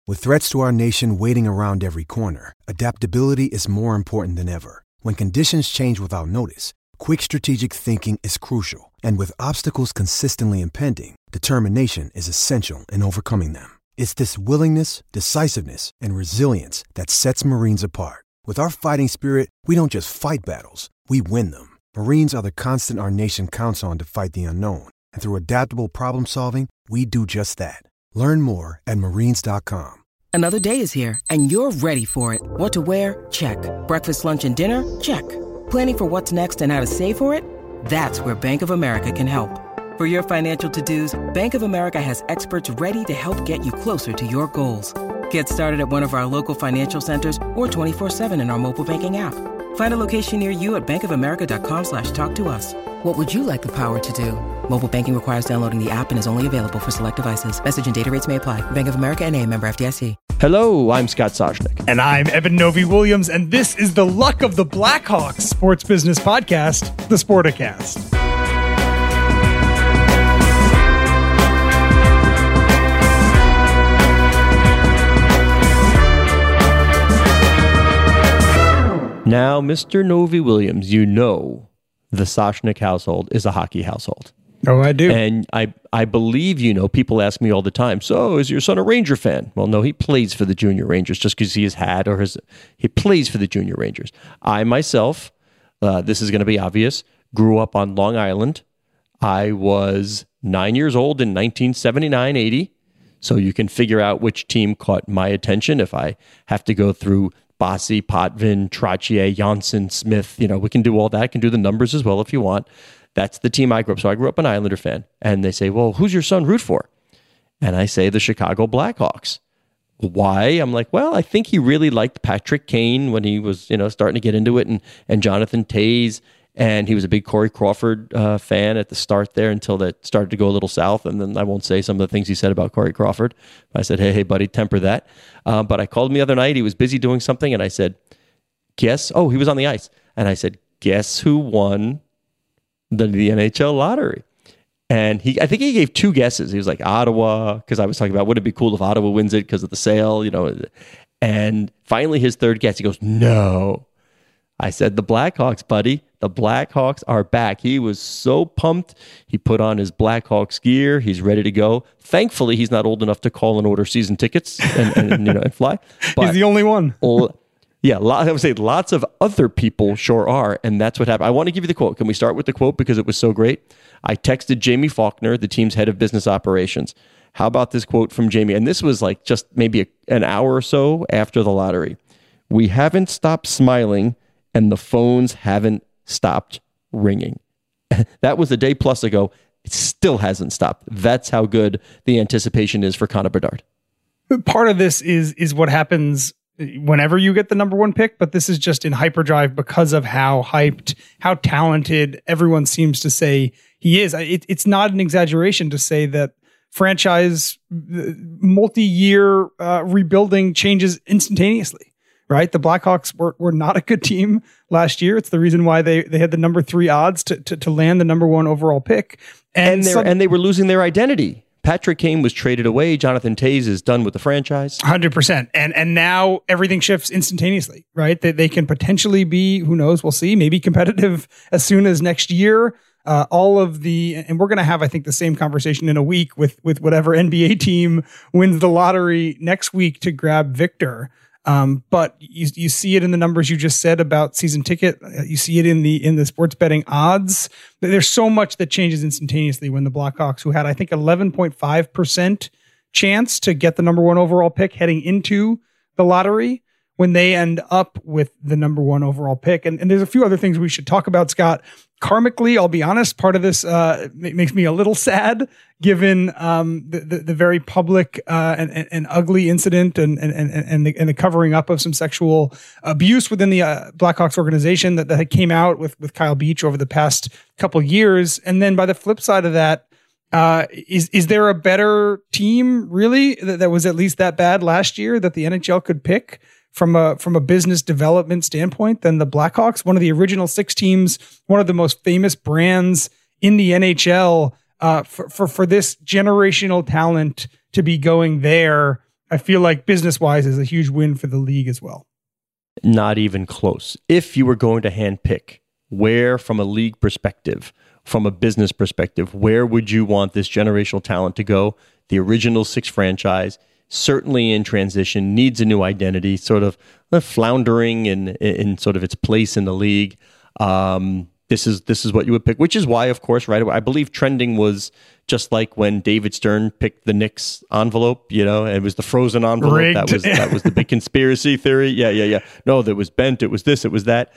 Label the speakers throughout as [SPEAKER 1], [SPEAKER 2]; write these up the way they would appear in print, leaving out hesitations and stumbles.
[SPEAKER 1] With threats to our nation waiting around every corner, adaptability is more important than ever. When conditions change without notice, quick strategic thinking is crucial. And with obstacles consistently impending, determination is essential in overcoming them. It's this willingness, decisiveness, and resilience that sets Marines apart. With our fighting spirit, we don't just fight battles, we win them. Marines are the constant our nation counts on to fight the unknown. And through adaptable problem solving, we do just that. Learn more at marines.com.
[SPEAKER 2] Another day is here, and you're ready for it. What to wear? Check. Breakfast, lunch, and dinner? Check. Planning for what's next and how to save for it? That's where Bank of America can help. For your financial to-dos, Bank of America has experts ready to help get you closer to your goals. Get started at one of our local financial centers or 24/7 in our mobile banking app. Find a location near you at bankofamerica.com/talktous. What would you like the power to do? Mobile banking requires downloading the app and is only available for select devices. Message and data rates may apply. Bank of America NA, member FDIC.
[SPEAKER 3] Hello, I'm Scott Soshnick.
[SPEAKER 4] And I'm Evan Novi-Williams, and this is the Luck of the Blackhawks sports business podcast, the Sporticast.
[SPEAKER 3] Now, Mr. Novi-Williams, you know the Soshnick household is a hockey household.
[SPEAKER 4] Oh, I do.
[SPEAKER 3] And I believe, you know, people ask me all the time, so is your son a Ranger fan? Well, no, he plays for the Junior Rangers just because he has had he plays for the Junior Rangers. I myself, this is going to be obvious, grew up on Long Island. I was 9 years old in 1979-80. So you can figure out which team caught my attention if I have to go through Bossy, Potvin, Trottier, Janssen, Smith. You know, we can do all that. I can do the numbers as well if you want. That's the team I grew up. So I grew up an Islander fan. And they say, well, who's your son root for? And I say the Chicago Blackhawks. Why? I'm like, well, I think he really liked Patrick Kane when he was, you know, starting to get into it, and Jonathan Toews. And he was a big Corey Crawford fan at the start there until that started to go a little south. And then I won't say some of the things he said about Corey Crawford. I said, hey, buddy, temper that. But I called him the other night. He was busy doing something. And I said, he was on the ice. And I said, guess who won the NHL lottery? And I think he gave two guesses. He was like, Ottawa, because I was talking about, would it be cool if Ottawa wins it because of the sale, you know? And finally his third guess, he goes, no. I said, the Blackhawks, buddy. The Blackhawks are back. He was so pumped. He put on his Blackhawks gear. He's ready to go. Thankfully, he's not old enough to call and order season tickets and you know, and fly. But
[SPEAKER 4] he's the only one.
[SPEAKER 3] Yeah, I would say lots of other people sure are, and that's what happened. I want to give you the quote. Can we start with the quote because it was so great? I texted Jamie Faulkner, the team's head of business operations. How about this quote from Jamie? And this was like just maybe an hour or so after the lottery. We haven't stopped smiling, and the phones haven't stopped ringing. That was a day plus ago. It still hasn't stopped. That's how good the anticipation is for Connor Bedard.
[SPEAKER 4] Part of this is what happens whenever you get the number one pick, but this is just in hyperdrive because of how hyped, how talented everyone seems to say he is. It's not an exaggeration to say that franchise multi-year rebuilding changes instantaneously. Right, the Blackhawks were not a good team last year. It's the reason why they had the number 3 odds to land the number 1 overall pick, and
[SPEAKER 3] they were losing their identity. Patrick Kane was traded away. Jonathan Toews is done with the franchise.
[SPEAKER 4] 100%, and now everything shifts instantaneously. Right, they can potentially be, who knows? We'll see. Maybe competitive as soon as next year. And we're going to have, I think, the same conversation in a week with whatever NBA team wins the lottery next week to grab Victor. But you see it in the numbers you just said about season ticket. You see it in the sports betting odds. There's so much that changes instantaneously when the Blackhawks, who had, I think, 11.5% chance to get the number 1 overall pick heading into the lottery, when they end up with the number 1 overall pick. And there's a few other things we should talk about, Scott. Karmically, I'll be honest, part of this makes me a little sad, given the very public and ugly incident and the covering up of some sexual abuse within the Blackhawks organization that came out with Kyle Beach over the past couple years. And then by the flip side of that, is there a better team really that was at least that bad last year that the NHL could pick from a business development standpoint than the Blackhawks? One of the original 6 teams, one of the most famous brands in the NHL, for this generational talent to be going there I feel like business-wise is a huge win for the league as well.
[SPEAKER 3] Not even close. If you were going to handpick where, from a league perspective, from a business perspective, where would you want this generational talent to go? The original Six franchise, certainly in transition, needs a new identity, sort of floundering in sort of its place in the league. This is what you would pick, which is why, of course, right away, I believe trending was just like when David Stern picked the Knicks envelope, it was the frozen envelope.
[SPEAKER 4] Rigged.
[SPEAKER 3] That was the big conspiracy theory. Yeah. No, that was bent. It was this, it was that.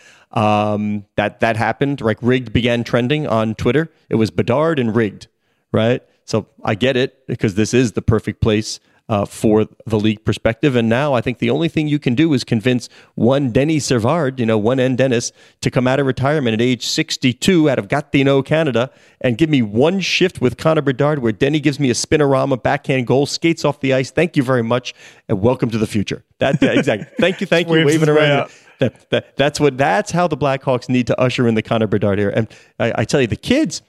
[SPEAKER 3] That happened. Like rigged began trending on Twitter. It was Bedard and rigged, right? So I get it because this is the perfect place for the league perspective. And now I think the only thing you can do is convince one Denny Servard, one N Dennis, to come out of retirement at age 62 out of Gatineau, Canada, and give me one shift with Connor Bedard where Denny gives me a spinorama, backhand goal, skates off the ice. Thank you very much, and welcome to the future. Exactly. Thank you. Waving around. That's how the Blackhawks need to usher in the Connor Bedard era. And I tell you, the kids,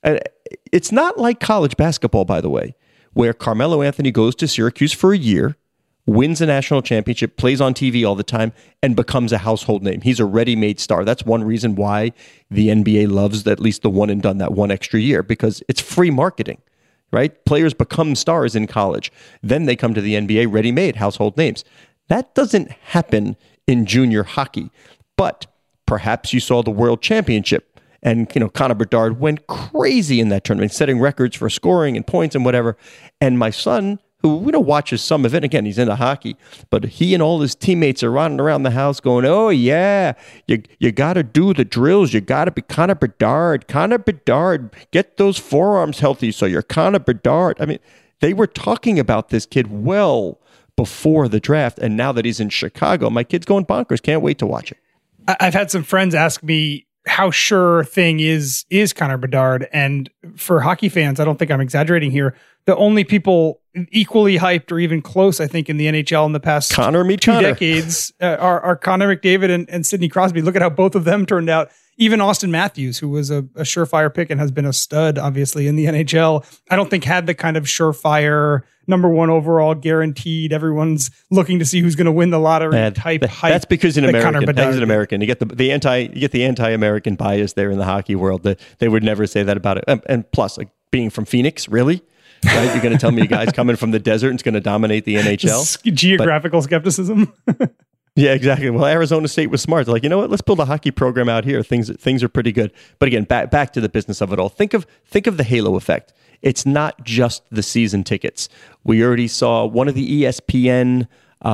[SPEAKER 3] it's not like college basketball, by the way, where Carmelo Anthony goes to Syracuse for a year, wins a national championship, plays on TV all the time, and becomes a household name. He's a ready-made star. That's one reason why the NBA loves at least the one and done, that one extra year, because it's free marketing, right? Players become stars in college. Then they come to the NBA ready-made household names. That doesn't happen in junior hockey. But perhaps you saw the World Championship, and Connor Bedard went crazy in that tournament, setting records for scoring and points and whatever. And my son, who watches some of it, again, he's into hockey, but he and all his teammates are running around the house going, "Oh yeah, you got to do the drills. You got to be Connor Bedard. Connor Bedard, get those forearms healthy so you're Connor Bedard." I mean, they were talking about this kid well before the draft, and now that he's in Chicago, my kid's going bonkers. Can't wait to watch it.
[SPEAKER 4] I've had some friends ask me how sure thing is Connor Bedard. And for hockey fans, I don't think I'm exaggerating here, the only people equally hyped or even close, I think, in the NHL in the past two decades are Connor McDavid and Sidney Crosby. Look at how both of them turned out. Even Austin Matthews, who was a surefire pick and has been a stud, obviously, in the NHL, I don't think had the kind of surefire number one overall guaranteed. Everyone's looking to see who's going to win the lottery type hype.
[SPEAKER 3] That's because he's an American. You get the anti-American bias there in the hockey world. They would never say that about it. And plus, like, being from Phoenix, really? Right? You're going to tell me a guy's coming from the desert and is going to dominate the NHL?
[SPEAKER 4] Geographical skepticism.
[SPEAKER 3] Yeah, exactly. Well, Arizona State was smart. They're like, you know what? Let's build a hockey program out here. Things are pretty good. But again, back to the business of it all. Think of the halo effect. It's not just the season tickets. We already saw one of the ESPN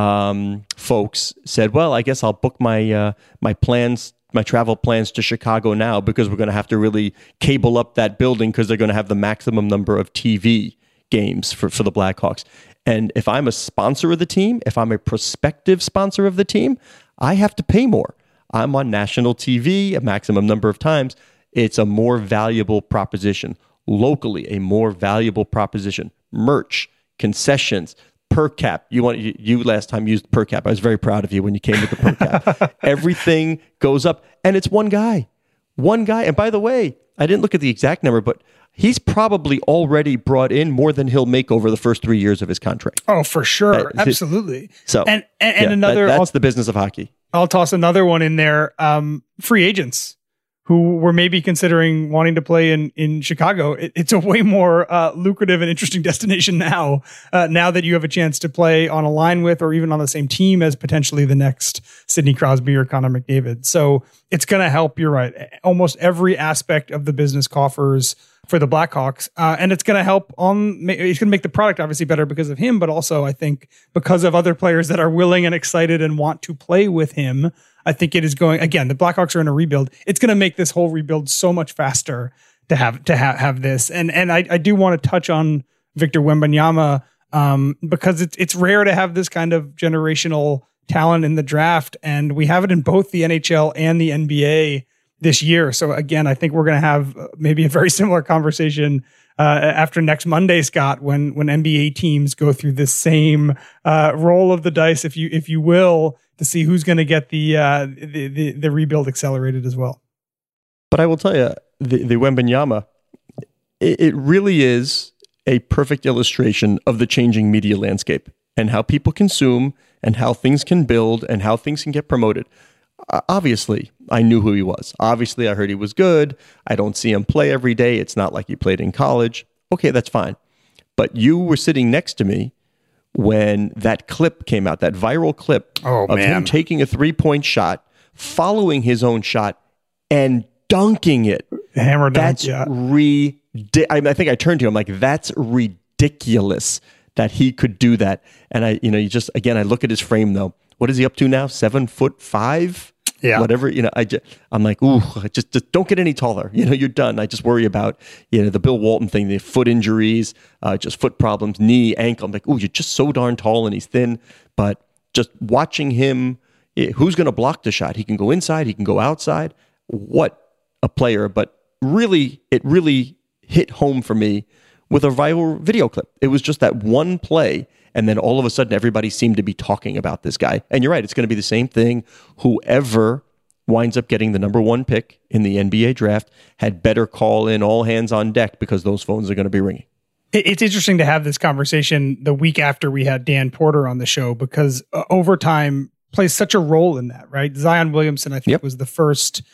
[SPEAKER 3] folks said, "Well, I guess I'll book my travel plans to Chicago now because we're going to have to really cable up that building because they're going to have the maximum number of TV games for the Blackhawks." And if I'm a sponsor of the team, if I'm a prospective sponsor of the team, I have to pay more. I'm on national TV a maximum number of times. It's a more valuable proposition. Locally, a more valuable proposition. Merch, concessions, per cap. You last time used per cap. I was very proud of you when you came with the per cap. Everything goes up. And it's one guy. And by the way, I didn't look at the exact number, but he's probably already brought in more than he'll make over the first 3 years of his contract.
[SPEAKER 4] Oh, for sure. Absolutely.
[SPEAKER 3] So,
[SPEAKER 4] and another,
[SPEAKER 3] that's the business of hockey.
[SPEAKER 4] I'll toss another one in there. Free agents who were maybe considering wanting to play in Chicago. It's a way more lucrative and interesting destination now that you have a chance to play on a line with or even on the same team as potentially the next Sidney Crosby or Connor McDavid. So it's going to help, you're right, almost every aspect of the business coffers for the Blackhawks. And it's going to help it's going to make the product obviously better because of him, but also I think because of other players that are willing and excited and want to play with him. I think it is going, again, the Blackhawks are in a rebuild. It's going to make this whole rebuild so much faster to have this. And I do want to touch on Victor Wembanyama because it's rare to have this kind of generational talent in the draft. And we have it in both the NHL and the NBA this year. So again, I think we're going to have maybe a very similar conversation after next Monday, Scott, when NBA teams go through this same roll of the dice, if you will, to see who's going to get the rebuild accelerated as well.
[SPEAKER 3] But I will tell you, the Wembanyama, it really is a perfect illustration of the changing media landscape. and how people consume and how things can build and how things can get promoted. Obviously, I knew who he was. Obviously, I heard he was good. I don't see him play every day. It's not like he played in college. Okay, that's fine. But you were sitting next to me when that clip came out, that viral clip of him taking a three-point shot, following his own shot, and dunking it.
[SPEAKER 4] Hammer dunk,
[SPEAKER 3] that's I think I turned to him like, that's ridiculous that he could do that. And I look at his frame though. What is he up to now? 7'5"? Yeah. Whatever, I'm like, ooh, just don't get any taller. You're done. I just worry about, the Bill Walton thing, the foot injuries, just foot problems, knee, ankle. I'm like, ooh, you're just so darn tall and he's thin. But just watching him, who's going to block the shot? He can go inside, he can go outside. What a player. But really, it really hit home for me with a viral video clip. It was just that one play. And then all of a sudden, everybody seemed to be talking about this guy. And you're right, it's going to be the same thing. Whoever winds up getting the number one pick in the NBA draft had better call in all hands on deck because those phones are going to be ringing.
[SPEAKER 4] It's interesting to have this conversation the week after we had Dan Porter on the show because overtime plays such a role in that, right? Zion Williamson, I think, was the first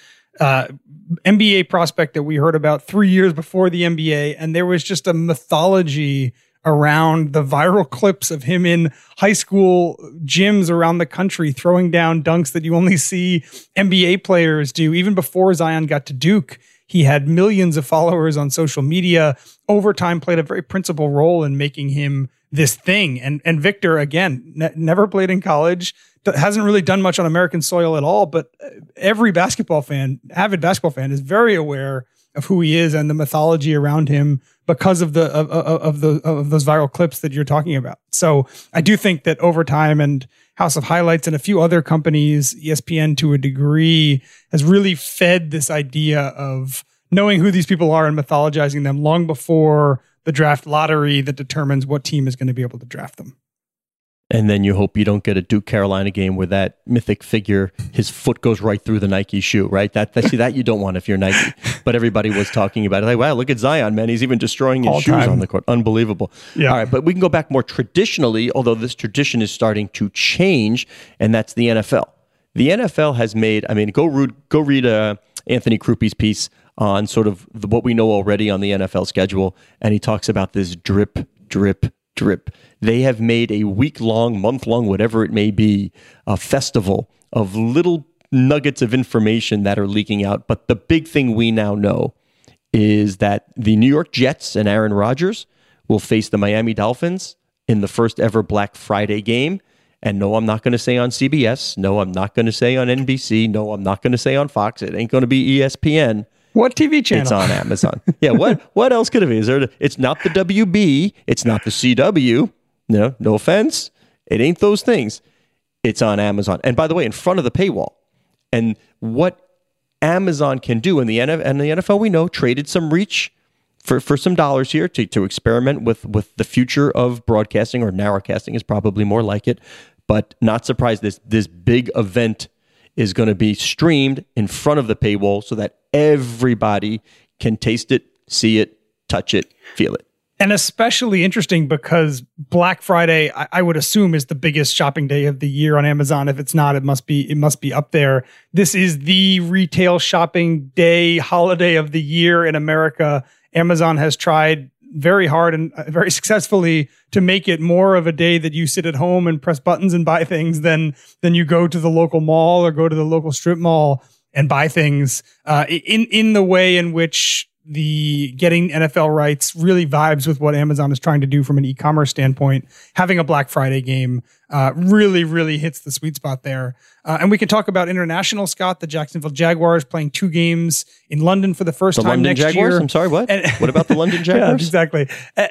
[SPEAKER 4] NBA prospect that we heard about 3 years before the NBA. And there was just a mythology around the viral clips of him in high school gyms around the country throwing down dunks that you only see NBA players do. Even before Zion got to Duke, he had millions of followers on social media. Overtime played a very principal role in making him this thing. And Victor, again, never played in college, hasn't really done much on American soil at all, but every basketball fan, avid basketball fan, is very aware of who he is and the mythology around him because of those viral clips that you're talking about. So I do think that Overtime and House of Highlights and a few other companies, ESPN to a degree, has really fed this idea of knowing who these people are and mythologizing them long before the draft lottery that determines what team is going to be able to draft them.
[SPEAKER 3] And then you hope you don't get a Duke Carolina game where that mythic figure, his foot goes right through the Nike shoe, right? That you don't want if you're Nike. But everybody was talking about it. Like, wow, look at Zion, man. He's even destroying his shoes on the court. Unbelievable. Yeah. All right, but we can go back more traditionally, although this tradition is starting to change, and that's the NFL. The NFL has made, go read Anthony Crupi's piece on sort of what we know already on the NFL schedule, and he talks about this drip. They have made a week-long, month-long, whatever it may be, a festival of little nuggets of information that are leaking out. But the big thing we now know is that the New York Jets and Aaron Rodgers will face the Miami Dolphins in the first ever Black Friday game. And no, I'm not going to say on CBS. No, I'm not going to say on NBC. No, I'm not going to say on Fox. It ain't going to be ESPN.
[SPEAKER 4] What TV channel?
[SPEAKER 3] It's on Amazon. Yeah, what else could it be? It's not the WB. It's not the CW. No offense. It ain't those things. It's on Amazon. And by the way, in front of the paywall. And what Amazon can do, and the NFL, we know, traded some reach for some dollars here to experiment with the future of broadcasting, or narrowcasting is probably more like it. But not surprised, this big event is going to be streamed in front of the paywall so that everybody can taste it, see it, touch it, feel it.
[SPEAKER 4] And especially interesting because Black Friday, I would assume, is the biggest shopping day of the year on Amazon. If it's not, it must be up there. This is the retail shopping day, holiday of the year in America. Amazon has tried very hard and very successfully to make it more of a day that you sit at home and press buttons and buy things than you go to the local mall or go to the local strip mall and buy things in the way in which the getting NFL rights really vibes with what Amazon is trying to do from an e-commerce standpoint. Having a Black Friday game really, really hits the sweet spot there. And we can talk about international, Scott. The Jacksonville Jaguars playing 2 games in London for the first time next
[SPEAKER 3] Jaguars?
[SPEAKER 4] year.
[SPEAKER 3] I'm sorry, what? What about the London Jaguars?
[SPEAKER 4] Yeah, exactly.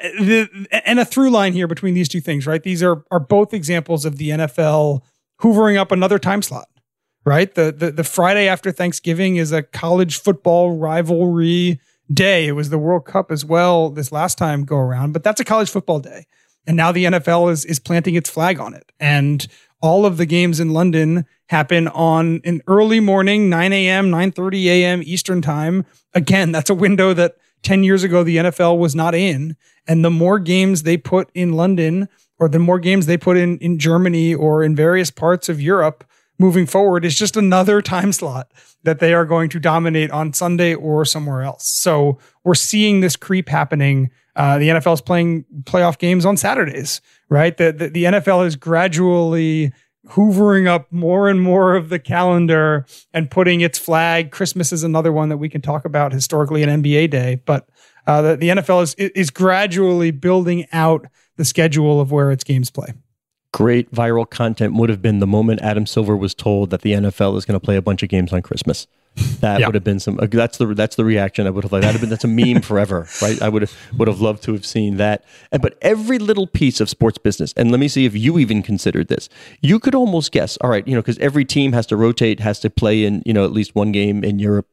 [SPEAKER 4] And a through line here between these two things, right? These are both examples of the NFL hoovering up another time slot, right? The Friday after Thanksgiving is a college football rivalry day. It was the World Cup as well this last time go around, but that's a college football day. And now the NFL is planting its flag on it. And all of the games in London happen on an early morning, 9 a.m., 9:30 a.m. Eastern time. Again, that's a window that 10 years ago the NFL was not in. And the more games they put in London or the more games they put in Germany or in various parts of Europe moving forward is just another time slot that they are going to dominate on Sunday or somewhere else. So we're seeing this creep happening. The NFL is playing playoff games on Saturdays, right? The NFL is gradually hoovering up more and more of the calendar and putting its flag. Christmas is another one that we can talk about historically in NBA Day, but the NFL is gradually building out the schedule of where its games play.
[SPEAKER 3] Great viral content would have been the moment Adam Silver was told that the NFL is going to play a bunch of games on Christmas. That would have been that's the reaction I would have liked. That's a meme forever, right? I would have loved to have seen that. But every little piece of sports business, and let me see if you even considered this. You could almost guess, all right, because every team has to rotate, has to play in, at least one game in Europe.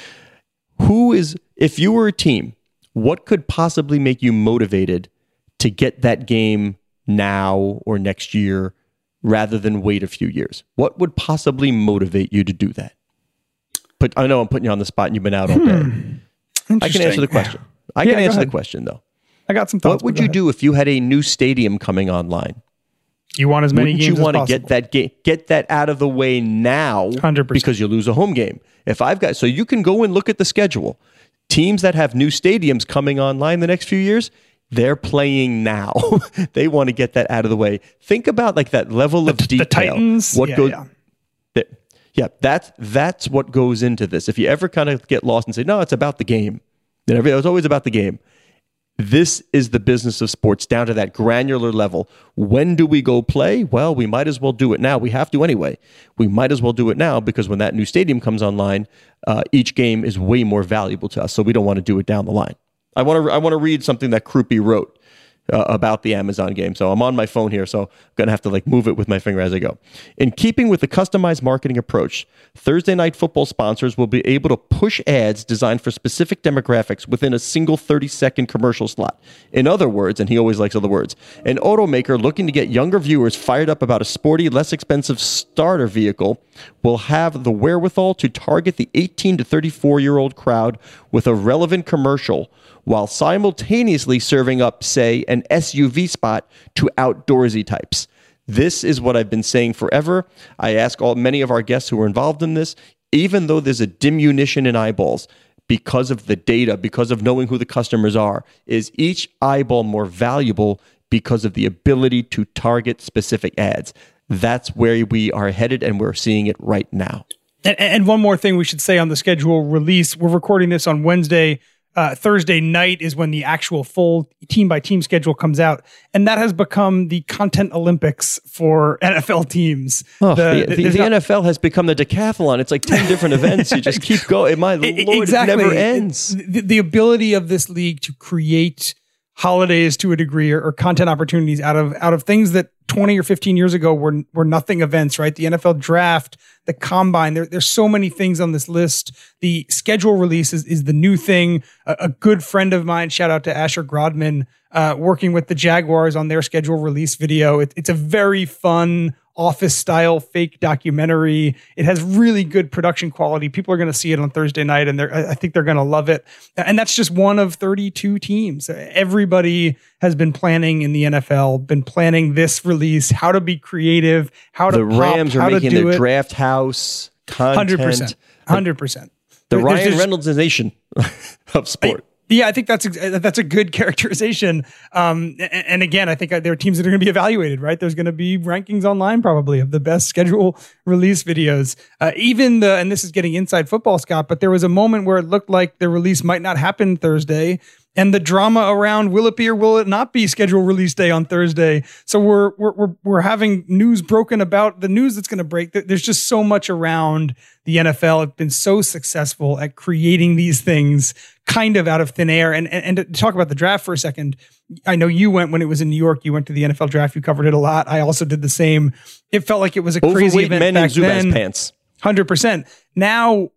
[SPEAKER 3] If you were a team, what could possibly make you motivated to get that game now or next year rather than wait a few years? What would possibly motivate you to do that? But I know I'm putting you on the spot and you've been out all day. I can answer the question. I can answer the question, though.
[SPEAKER 4] I got some thoughts.
[SPEAKER 3] What would you do if you had a new stadium coming online?
[SPEAKER 4] You want as many games as possible.
[SPEAKER 3] Wouldn't you want to get that out of the way now
[SPEAKER 4] 100%.
[SPEAKER 3] Because you lose a home game? So you can go and look at the schedule. Teams that have new stadiums coming online the next few years, they're playing now. They want to get that out of the way. Think about like that level of detail.
[SPEAKER 4] The Titans.
[SPEAKER 3] That's what goes into this. If you ever kind of get lost and say, no, it's about the game. It's always about the game. This is the business of sports down to that granular level. When do we go play? Well, we might as well do it now. We have to anyway. We might as well do it now because when that new stadium comes online, each game is way more valuable to us. So we don't want to do it down the line. I want to read something that Krupi wrote about the Amazon game. So I'm on my phone here, so I'm going to have to move it with my finger as I go. In keeping with the customized marketing approach, Thursday Night Football sponsors will be able to push ads designed for specific demographics within a single 30-second commercial slot. In other words, and he always likes other words, an automaker looking to get younger viewers fired up about a sporty, less expensive starter vehicle will have the wherewithal to target the 18 to 34-year-old crowd with a relevant commercial while simultaneously serving up, say, an SUV spot to outdoorsy types. This is what I've been saying forever. I ask many of our guests who are involved in this, even though there's a diminution in eyeballs because of the data, because of knowing who the customers are, is each eyeball more valuable because of the ability to target specific ads. That's where we are headed, and we're seeing it right now.
[SPEAKER 4] And one more thing we should say on the schedule release. We're recording this on Wednesday. Thursday night is when the actual full team-by-team schedule comes out. And that has become the content Olympics for NFL teams.
[SPEAKER 3] Oh, the NFL has become the decathlon. It's like 10 different events. You just keep going. My Lord, exactly. It never ends.
[SPEAKER 4] The ability of this league to create holidays to a degree or content opportunities out of things that 20 or 15 years ago were nothing events, right? The NFL draft, the combine, there's so many things on this list. The schedule release is the new thing. A good friend of mine, shout out to Asher Grodman, working with the Jaguars on their schedule release video. It's a very fun office style fake documentary. It has really good production quality. People are going to see it on Thursday night, and I think they're going to love it. And that's just one of 32 teams. Everybody has been planning in the NFL, been planning this release, how to be creative, how to
[SPEAKER 3] the Rams are making their draft house content.
[SPEAKER 4] 100%.
[SPEAKER 3] The Ryan Reynolds nation of sport.
[SPEAKER 4] I think that's a good characterization. And again, I think there are teams that are going to be evaluated, right? There's going to be rankings online probably of the best schedule release videos. And this is getting inside football, Scott, but there was a moment where it looked like the release might not happen Thursday. And the drama around will it be or will it not be schedule release day on Thursday? So we're having news broken about the news that's going to break. There's just so much around the NFL. It's been so successful at creating these things kind of out of thin air. And to talk about the draft for a second, I know you went when it was in New York. You went to the NFL draft. You covered it a lot. I also did the same. It felt like it was a crazy event
[SPEAKER 3] men
[SPEAKER 4] back
[SPEAKER 3] in
[SPEAKER 4] then.
[SPEAKER 3] Zubaz pants.
[SPEAKER 4] 100%. Now,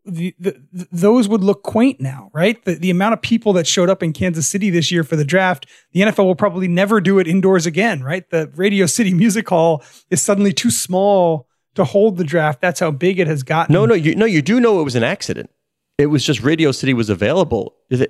[SPEAKER 4] those would look quaint now, right? The amount of people that showed up in Kansas City this year for the draft, the NFL will probably never do it indoors again, right? The Radio City Music Hall is suddenly too small to hold the draft. That's how big it has gotten.
[SPEAKER 3] No, you do know it was an accident. It was just Radio City was available. The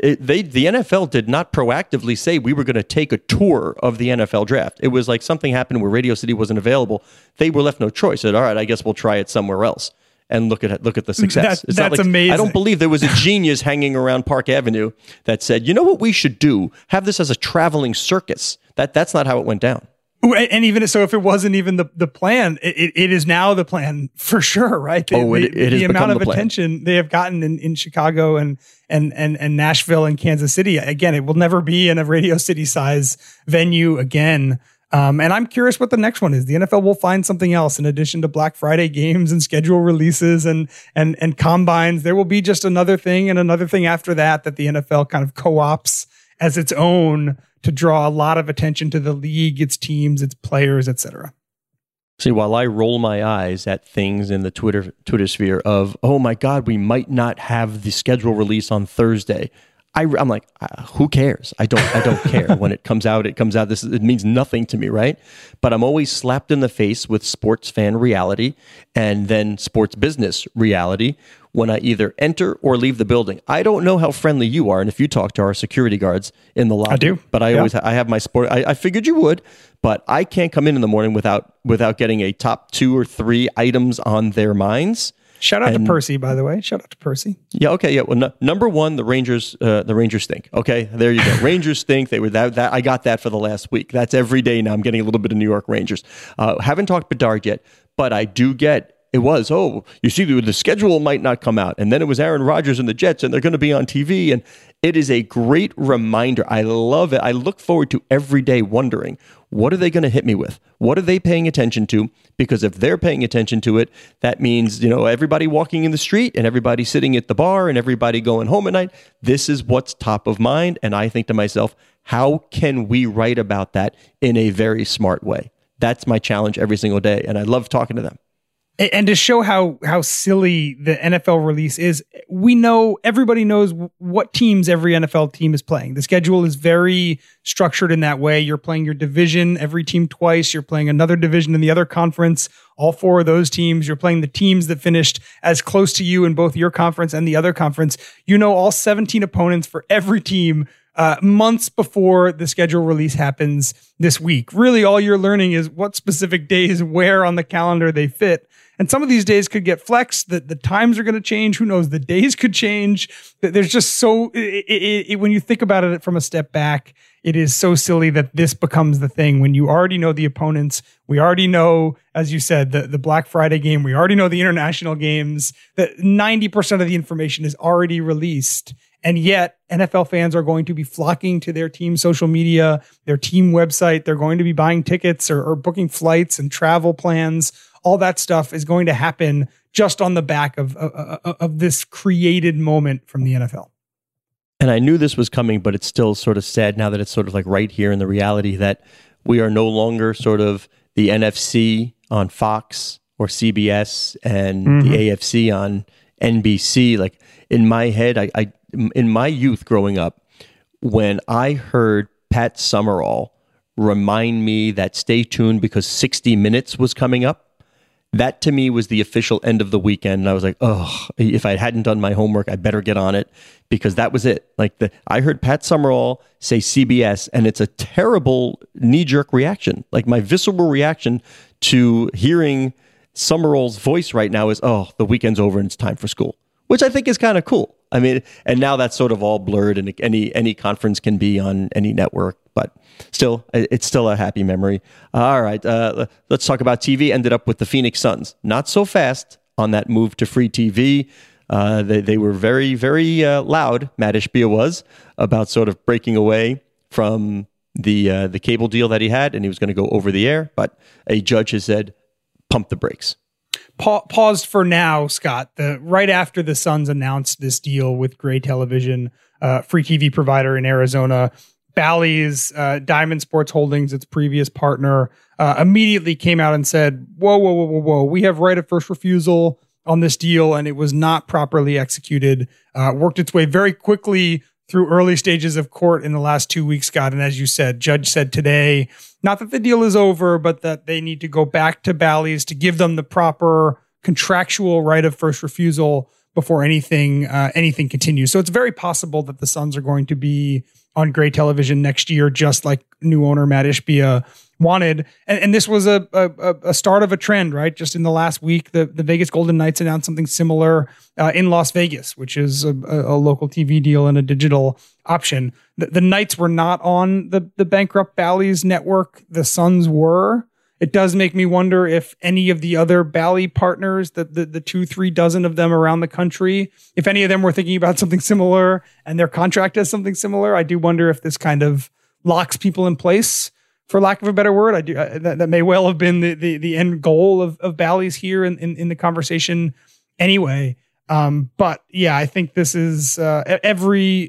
[SPEAKER 3] NFL did not proactively say we were going to take a tour of the NFL draft. It was like something happened where Radio City wasn't available. They were left no choice. Said, all right, I guess we'll try it somewhere else and look at the success.
[SPEAKER 4] That's amazing.
[SPEAKER 3] I don't believe there was a genius hanging around Park Avenue that said, you know what we should do? Have this as a traveling circus. That's not how it went down.
[SPEAKER 4] And even so, if it wasn't even the plan, it is now the plan for sure, right? The amount of attention they have gotten in Chicago and Nashville and Kansas City. Again, it will never be in a Radio City size venue again. And I'm curious what the next one is. The NFL will find something else in addition to Black Friday games and schedule releases and combines. There will be just another thing and another thing after that the NFL kind of co-ops as its own to draw a lot of attention to the league, its teams, its players, etc.
[SPEAKER 3] See, while I roll my eyes at things in the Twitter sphere of, oh my God, we might not have the schedule release on Thursday. I'm like, who cares? I don't care. When it comes out, it comes out. It means nothing to me, right? But I'm always slapped in the face with sports fan reality and then sports business reality when I either enter or leave the building. I don't know how friendly you are, and if you talk to our security guards in the lobby.
[SPEAKER 4] I do.
[SPEAKER 3] But I have my sport. I figured you would, but I can't come in the morning without getting a top 2 or 3 items on their minds.
[SPEAKER 4] Shout out to Percy, by the way. Shout out to Percy.
[SPEAKER 3] Yeah. Okay. Yeah. Well, number one, the Rangers stink. Okay. There you go. Rangers stink. They were that. I got that for the last week. That's every day now. I'm getting a little bit of New York Rangers. Haven't talked Bedard yet, but I do get. It was, you see, the schedule might not come out. And then it was Aaron Rodgers and the Jets, and they're going to be on TV. And it is a great reminder. I love it. I look forward to every day wondering, what are they going to hit me with? What are they paying attention to? Because if they're paying attention to it, that means, everybody walking in the street and everybody sitting at the bar and everybody going home at night. This is what's top of mind. And I think to myself, how can we write about that in a very smart way? That's my challenge every single day. And I love talking to them.
[SPEAKER 4] And to show how silly the NFL release is, everybody knows what teams every NFL team is playing. The schedule is very structured in that way. You're playing your division, every team twice. You're playing another division in the other conference, all 4 of those teams. You're playing the teams that finished as close to you in both your conference and the other conference. All 17 opponents for every team months before the schedule release happens this week. Really, all you're learning is what specific days where on the calendar they fit. And some of these days could get flexed. The times are going to change. Who knows? The days could change. There's just so, when you think about it from a step back, it is so silly that this becomes the thing when you already know the opponents. We already know, as you said, the Black Friday game. We already know the international games. That 90% of the information is already released. And yet NFL fans are going to be flocking to their team social media, their team website. They're going to be buying tickets or booking flights and travel plans. All that stuff is going to happen just on the back of this created moment from the NFL.
[SPEAKER 3] And I knew this was coming, but it's still sort of sad now that it's sort of like right here in the reality that we are no longer sort of the NFC on Fox or CBS and the AFC on NBC. Like in my head, I in my youth growing up, when I heard Pat Summerall remind me that stay tuned because 60 Minutes was coming up, that to me was the official end of the weekend. And I was like, if I hadn't done my homework, I better get on it because that was it. I heard Pat Summerall say CBS and it's a terrible knee-jerk reaction. Like my visceral reaction to hearing Summerall's voice right now is, the weekend's over and it's time for school, which I think is kind of cool. I mean, and now that's sort of all blurred and any conference can be on any network, but still, it's still a happy memory. All right, let's talk about TV. Ended up with the Phoenix Suns. Not so fast on that move to free TV. They were very, very loud, Matt Ishbia was, about sort of breaking away from the cable deal that he had, and he was going to go over the air, but a judge has said, pump the brakes.
[SPEAKER 4] Paused for now, Scott. Right after the Suns announced this deal with Gray Television, free TV provider in Arizona, Bally's, Diamond Sports Holdings, its previous partner, immediately came out and said, whoa, we have right of first refusal on this deal, and it was not properly executed. Worked its way very quickly through early stages of court in the last 2 weeks, Scott. And as you said, judge said today, not that the deal is over, but that they need to go back to Bally's to give them the proper contractual right of first refusal before anything continues. So it's very possible that the Suns are going to be on Gray Television next year, just like new owner Matt Ishbia wanted. And this was a start of a trend, right? Just in the last week, the Vegas Golden Knights announced something similar in Las Vegas, which is a local TV deal and a digital option. The Knights were not on the bankrupt Bally's network. The Suns were. It does make me wonder if any of the other Bally partners, the 2-3 dozen of them around the country, if any of them were thinking about something similar and their contract has something similar. I do wonder if this kind of locks people in place, for lack of a better word. That may well have been the end goal of Bally's here in the conversation anyway. But yeah, I think this is almost every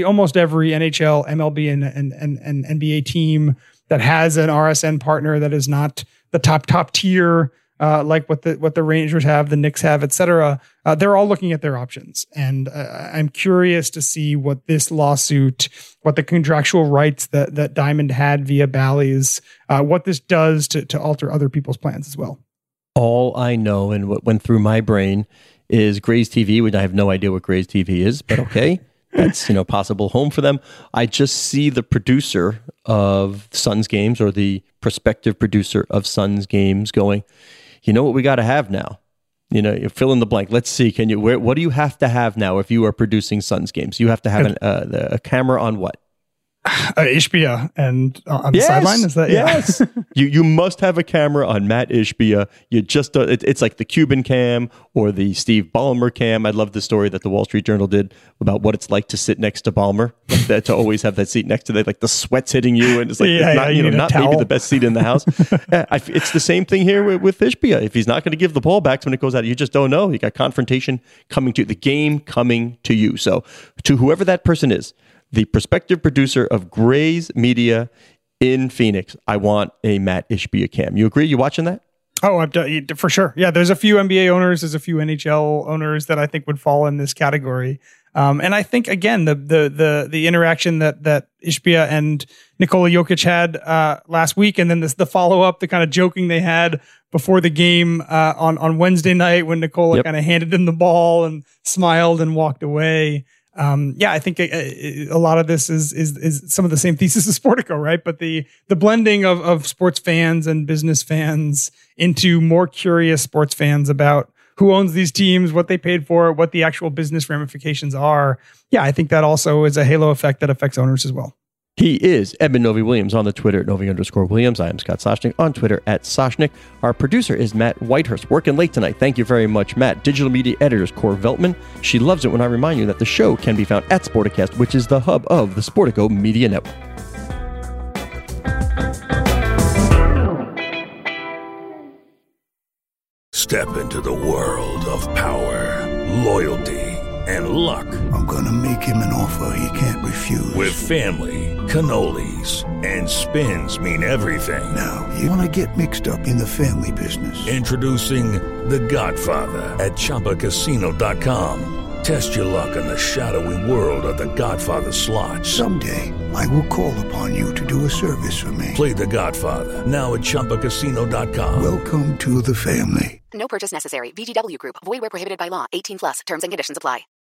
[SPEAKER 4] NHL, MLB, and NBA team that has an RSN partner that is not the top tier, like what the Rangers have, the Knicks have, et cetera. They're all looking at their options. And I'm curious to see what this lawsuit, what the contractual rights that Diamond had via Bally's, what this does to alter other people's plans as well.
[SPEAKER 3] All I know and what went through my brain is Gray's TV, which I have no idea what Gray's TV is, but okay. That's, possible home for them. I just see the producer of Suns games, or the prospective producer of Suns games, going, you know what we got to have now? You fill in the blank. Let's see. What do you have to have now if you are producing Suns games? You have to have a camera on what?
[SPEAKER 4] Ishbia and on the sideline. Is that
[SPEAKER 3] yes? You must have a camera on Matt Ishbia. You just it's like the Cuban cam or the Steve Ballmer cam. I love the story that the Wall Street Journal did about what it's like to sit next to Ballmer, to always have that seat next to that, like the sweat's hitting you, and it's like not maybe the best seat in the house. It's the same thing here with Ishbia. If he's not going to give the ball back when it goes out, you just don't know. You got confrontation coming to the game coming to you. So to whoever that person is, the prospective producer of Gray's Media in Phoenix, I want a Matt Ishbia cam. You agree? You watching that?
[SPEAKER 4] Oh, for sure. Yeah, there's a few NBA owners, there's a few NHL owners that I think would fall in this category. And I think, again, the interaction that Ishbia and Nikola Jokic had last week, and then the follow-up, the kind of joking they had before the game on Wednesday night when Nikola kind of handed him the ball and smiled and walked away. I think a lot of this is some of the same thesis as Sportico, right? But the blending of sports fans and business fans into more curious sports fans about who owns these teams, what they paid for, what the actual business ramifications are. Yeah, I think that also is a halo effect that affects owners as well.
[SPEAKER 3] He is Eben Novy-Williams on the Twitter at Novy_Williams. I am Scott Soshnick on Twitter at Soshnick. Our producer is Matt Whitehurst, working late tonight. Thank you very much, Matt. Digital media editor is Cor Veltman. She loves it when I remind you that the show can be found at Sporticast, which is the hub of the Sportico Media Network.
[SPEAKER 5] Step into the world of power, loyalty, and luck.
[SPEAKER 6] I'm gonna make him an offer he can't refuse.
[SPEAKER 5] With family, cannolis, and spins mean everything.
[SPEAKER 6] Now, you wanna get mixed up in the family business.
[SPEAKER 5] Introducing The Godfather at ChumbaCasino.com. Test your luck in the shadowy world of The Godfather slot.
[SPEAKER 6] Someday, I will call upon you to do a service for me.
[SPEAKER 5] Play The Godfather, now at ChumbaCasino.com.
[SPEAKER 6] Welcome to the family.
[SPEAKER 7] No purchase necessary. VGW Group. Void where prohibited by law. 18+. Terms and conditions apply.